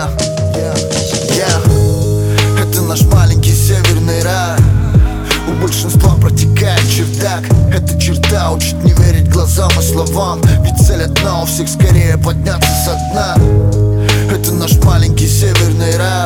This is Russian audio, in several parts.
Это наш маленький северный рай. У большинства протекает чердак. Эта черта учит не верить глазам и словам, ведь цель одна у всех скорее подняться со дна. Это наш маленький северный рай.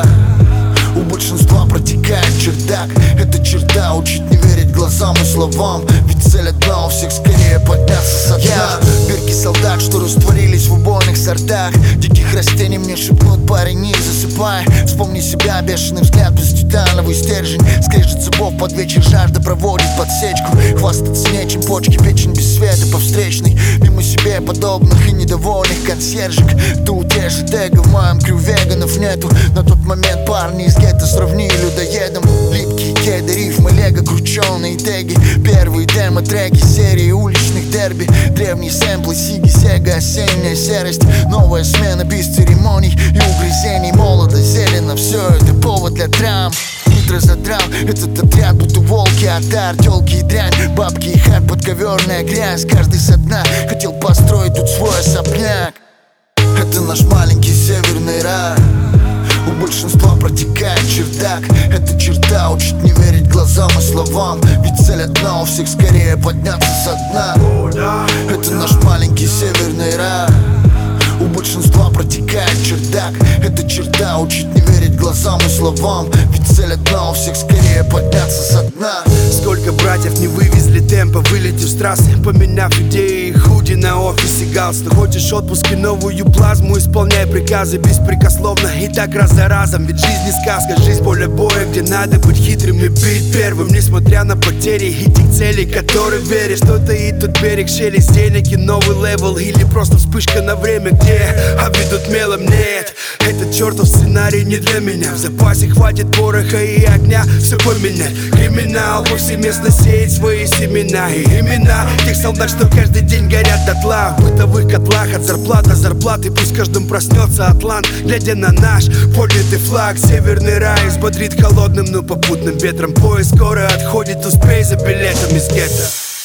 У большинства протекает чердак. Эта черта учит не верить глазам и словам, ведь цель одна у всех скорее подняться со дна. Бирки солдат, что растворились в убойных сортах диких растений, мне шепнут: парень, не засыпай. Вспомни себя, бешеный взгляд без титановый стержень. Скрежет зубов под вечер, жажда проводит подсечку. Хвастаться нечем, почки, печень без света по встречной. Мимо себе подобных и недовольных консьержек. Ты утешит эго, в моем крю веганов нету. На тот момент парни из гетто сравнили людоедом. Липкие кеды, рифмы, лего, крученые теги. Первые демо-треки серии уличных дерби. Древние сэмплы, сиги, сега, осенняя серость. Новая смена без церемоний и угрызений. Молодо, зелено, все это повод для драм. Нитро задрал этот отряд, будто волки, отар, тёлки и дрянь. Бабки и хат, подковерная грязь. Каждый со дна хотел построить тут свой особняк. Это наш маленький северный рай. У большинства протекает чердак. Эта черта учит не верить глазам и словам, ведь цель одна у всех скорее подняться со дна. Это наш маленький северный рай. У большинства протекает чердак. Эта черта учит не верить глазам и словам, ведь цель одна у всех скорее подняться со дна. Сколько братьев не вывезли темпа, вылетев с трассы, поменяв идеи, худи на офисе, галстук. Хочешь отпуск и новую плазму, исполняй приказы беспрекословно и так раз за разом. Ведь жизнь не сказка, жизнь поле боя, где надо быть хитрым и быть первым. Несмотря на потери, иди к цели, которой веришь. Что-то и тут берег, шелест денег и новый левел. Или просто вспышка на время, где обведут мелом. Нет, этот чертов сценарий не для меня. В запасе хватит пороха и огня все поменять. Криминал повсеместно сеять свои семена и имена тех солдат, что каждый день горят дотла в бытовых котлах. От зарплаты до зарплаты, пусть каждым проснется атлант, глядя на наш поднятый флаг. Северный рай взбодрит холодным, но попутным ветром. Поезд скоро отходит, успей за билетом из гетто.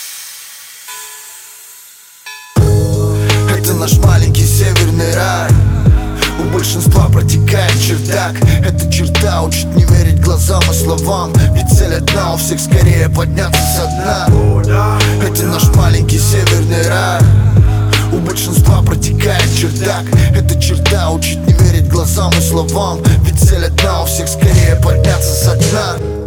Это наш маленький северный рай. У большинства протекает чердак. Эта черта учит не верить глазам и словам, ведь цель одна у всех скорее подняться со дна. Это наш маленький северный рай. У большинства протекает чердак. Эта черта учит не верить глазам и словам, ведь цель одна у всех скорее подняться со дна.